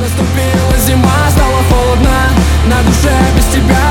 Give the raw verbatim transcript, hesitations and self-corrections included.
Наступила зима, стало холодно, на душе без тебя